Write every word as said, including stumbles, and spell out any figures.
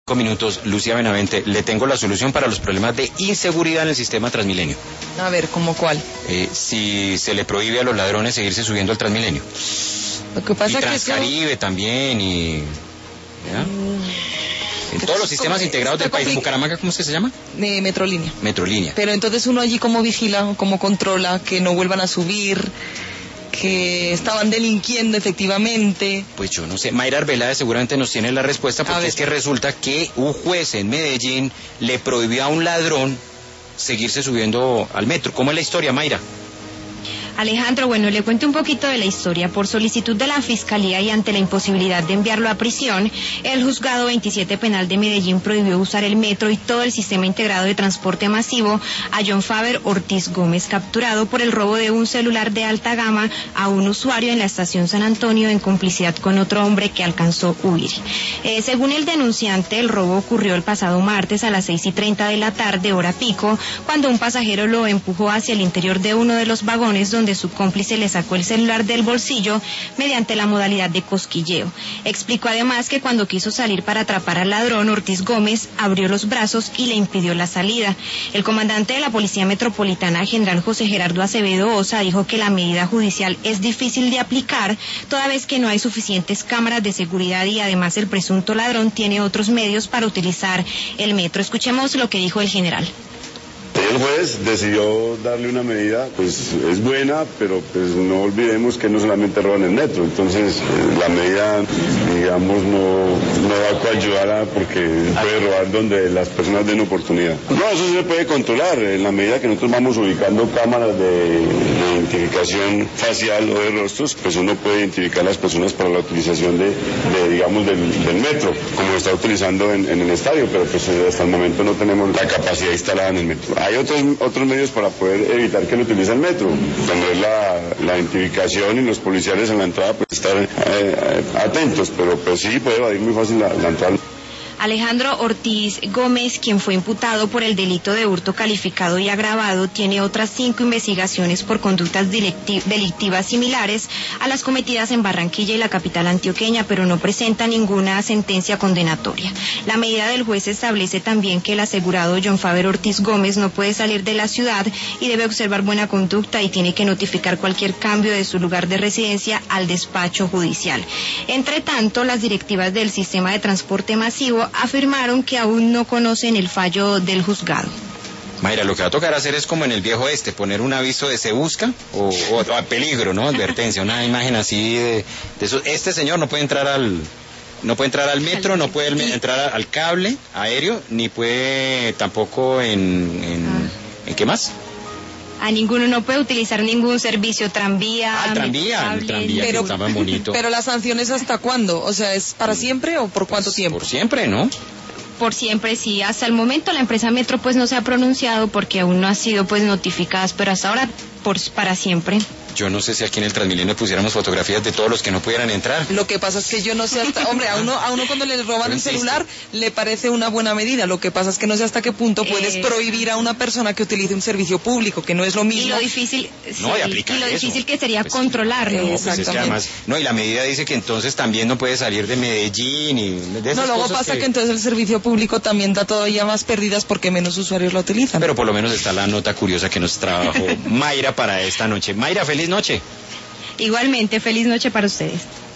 Minutos, Lucía Benavente, le tengo la solución para los problemas de inseguridad en el sistema Transmilenio. A ver, ¿cómo cuál? Eh, si se le prohíbe a los ladrones seguirse subiendo al Transmilenio. Lo que pasa y es que Transcaribe eso... también y... ¿ya? Mm. En todos los sistemas integrados del país. compli... ¿Bucaramanga cómo es que se llama? Eh, Metrolínea. Metrolínea. Pero entonces uno allí cómo vigila, cómo controla que no vuelvan a subir, que estaban delinquiendo efectivamente. Pues yo no sé, Mayra Arbeláez seguramente nos tiene la respuesta, porque es que resulta que un juez en Medellín le prohibió a un ladrón seguirse subiendo al metro. ¿Cómo es la historia, Mayra? Alejandro, bueno, le cuento un poquito de la historia. Por solicitud de la Fiscalía y ante la imposibilidad de enviarlo a prisión, el Juzgado veintisiete Penal de Medellín prohibió usar el metro y todo el sistema integrado de transporte masivo a John Faber Ortiz Gómez, capturado por el robo de un celular de alta gama a un usuario en la estación San Antonio en complicidad con otro hombre que alcanzó a huir. Eh, según el denunciante, el robo ocurrió el pasado martes a las seis y treinta de la tarde, hora pico, cuando un pasajero lo empujó hacia el interior de uno de los vagones donde su cómplice le sacó el celular del bolsillo mediante la modalidad de cosquilleo. Explicó además que cuando quiso salir para atrapar al ladrón, Ortiz Gómez abrió los brazos y le impidió la salida. El comandante de la Policía Metropolitana, general José Gerardo Acevedo Osa, dijo que la medida judicial es difícil de aplicar, toda vez que no hay suficientes cámaras de seguridad y además el presunto ladrón tiene otros medios para utilizar el metro. Escuchemos lo que dijo el general. El juez decidió darle una medida, pues es buena, pero pues no olvidemos que no solamente roban el metro, entonces eh, la medida, digamos, no, no va a coadyuvar porque puede robar donde las personas den oportunidad. No, eso se puede controlar, en la medida que nosotros vamos ubicando cámaras de, de identificación facial o de rostros, pues uno puede identificar a las personas para la utilización de, de digamos, del, del metro, como está utilizando en, en el estadio, pero pues hasta el momento no tenemos la capacidad instalada en el metro. Hay otros otros medios para poder evitar que lo utilice el metro, tener la, la identificación y los policiales en la entrada, pues estar eh, eh, atentos, pero pues sí puede evadir muy fácil la, la entrada. Alejandro Ortiz Gómez, quien fue imputado por el delito de hurto calificado y agravado, tiene otras cinco investigaciones por conductas delictivas similares a las cometidas en Barranquilla y la capital antioqueña, pero no presenta ninguna sentencia condenatoria. La medida del juez establece también que el asegurado John Faber Ortiz Gómez no puede salir de la ciudad y debe observar buena conducta y tiene que notificar cualquier cambio de su lugar de residencia al despacho judicial. Entre tanto, las directivas del sistema de transporte masivo afirmaron que aún no conocen el fallo del juzgado. Mayra, lo que va a tocar hacer es como en el viejo este, poner un aviso de se busca o, o a peligro, ¿no? Advertencia, una imagen así de, de eso. Este señor no puede entrar al no puede entrar al metro, no puede entrar al cable aéreo, ni puede tampoco en en, ah. ¿en qué más? A ninguno, no puede utilizar ningún servicio, tranvía. Ah, tranvía, el tranvía, pero, que estaba bonito. Pero las sanciones, ¿hasta cuándo? O sea, ¿es para siempre o por cuánto pues, tiempo? Por siempre, ¿no? Por siempre, sí. Hasta el momento la empresa Metro pues no se ha pronunciado porque aún no ha sido pues notificadas, pero hasta ahora por, para siempre. Yo no sé si aquí en el Transmilenio pusiéramos fotografías de todos los que no pudieran entrar. Lo que pasa es que yo no sé hasta... Hombre, a uno, a uno cuando le roban el celular le parece una buena medida. Lo que pasa es que no sé hasta qué punto puedes eh... prohibir a una persona que utilice un servicio público, que no es lo mismo. Y lo difícil, no, sí, y, aplicar y lo eso. difícil que sería pues, controlarlo. No, pues es que además, no, y la medida dice que entonces también no puede salir de Medellín y de esas No, luego cosas pasa que... que entonces el servicio público también da todavía más pérdidas porque menos usuarios lo utilizan. Pero por lo menos está la nota curiosa que nos trabajó Mayra para esta noche. Mayra, feliz noche. Igualmente, feliz noche para ustedes.